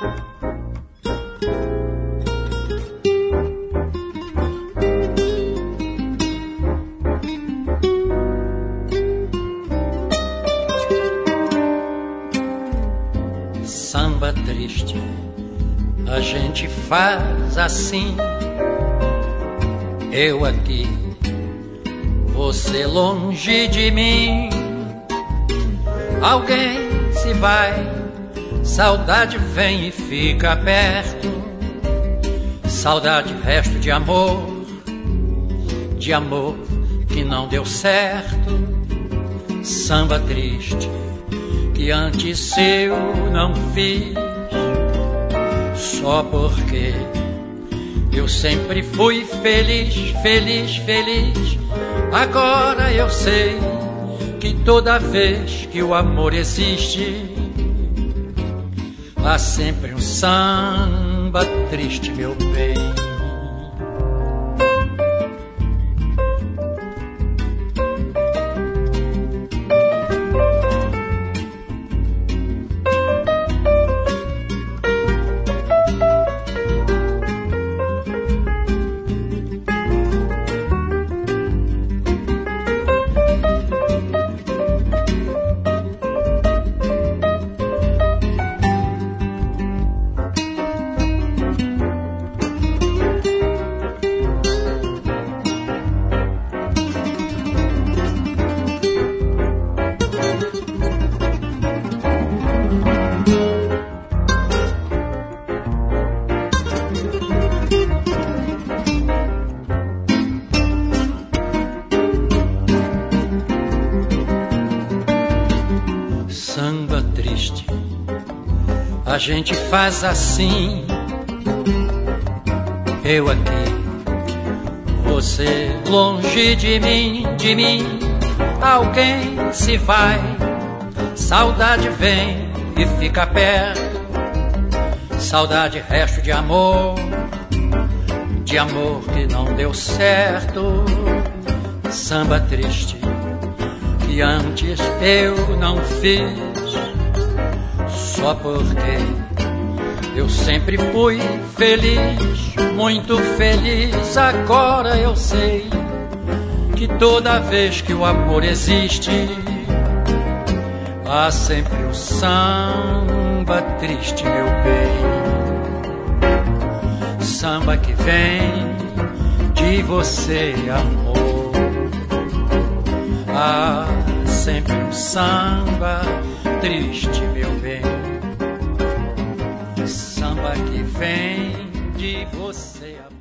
Samba triste, a gente faz assim. Eu aqui, você longe de mim. Alguém se vai, saudade vem e fica perto. Saudade, resto de amor que não deu certo. Samba triste, que antes eu não fiz, só porque eu sempre fui feliz, feliz, feliz. Agora eu sei que toda vez que o amor existe, há sempre um samba triste, meu bem. Samba triste, a gente faz assim. Eu aqui, você longe de mim, de mim. Alguém se vai, saudade vem e fica perto. Saudade, resto de amor que não deu certo. Samba triste, que antes eu não fiz, só porque eu sempre fui feliz, muito feliz. Agora eu sei que toda vez que o amor existe, há sempre um samba triste, meu bem. Samba que vem de você, amor. Há sempre um samba triste, meu bem. Samba que vem de você, amor.